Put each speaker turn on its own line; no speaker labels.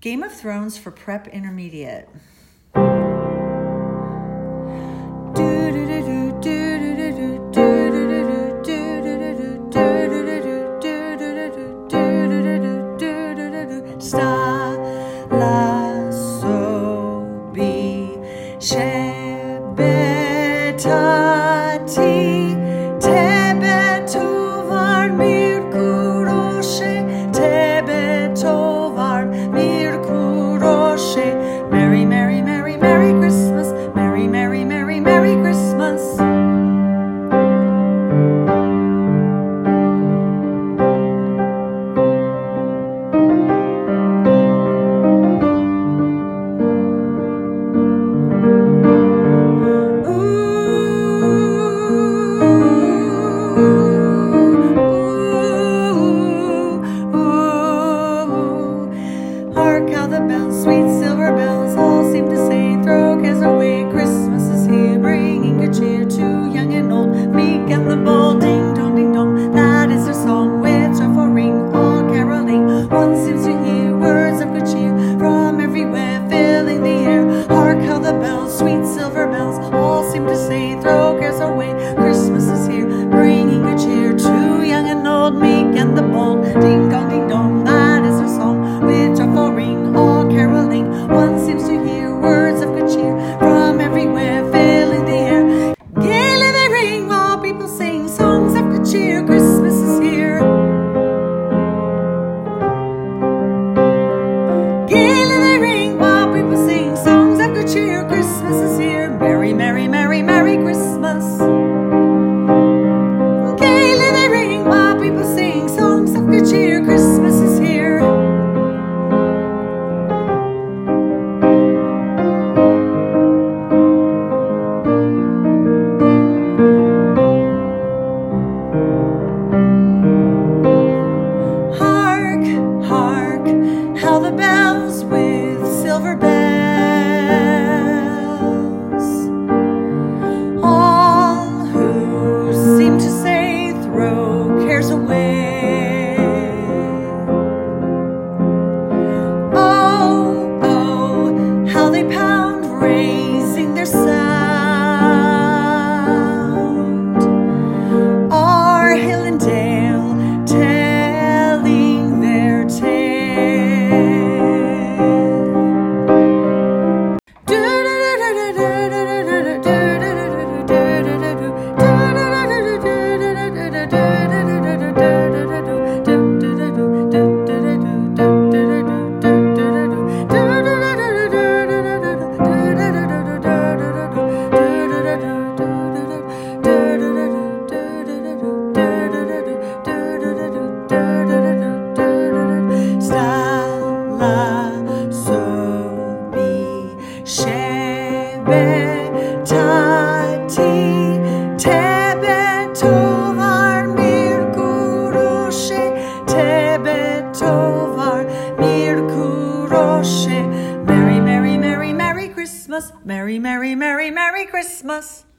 Game of Thrones for Prep Intermediate. Sta lasso bi shebetati tebetovar mirkuroshe tebetovar mirkuroshe. Merry, merry, merry, merry Christmas. Merry, merry, merry, merry Christmas. Hark how the bells, sweet silver bells, all seem to say, throw cares away, Christmas is here, bringing good cheer to young and old, meek and the bold, ding dong, that is their song, with joyful ring, all caroling, one seems to hear words of good cheer, from everywhere, filling the air. Hark how the bells, sweet silver bells, all seem to say, throw cares away, Christmas is here, bringing good cheer to young and old, meek and the bold, ding dong, that is their song, with joyful ring, all caroling, one seems to hear words of good cheer, from everywhere, filling the air. Gaily they ring while people sing songs of good cheer, Christmas is here. Gaily they ring while people sing songs of good cheer, Christmas is here. Merry, merry, merry, merry Christmas. Gaily they ring while people sing songs of good cheer, Christmas is here. Hark, hark, how the bells with silver bells, all who seem to say, throw cares away. Oh, oh, how they pound, raising their sound. O'er hill and dale, telling their tale. Shebetati tebetovar mirkuroshe tebetovar mirkuroshe. Merry, merry, merry, merry Christmas. Merry, merry, merry, merry Christmas.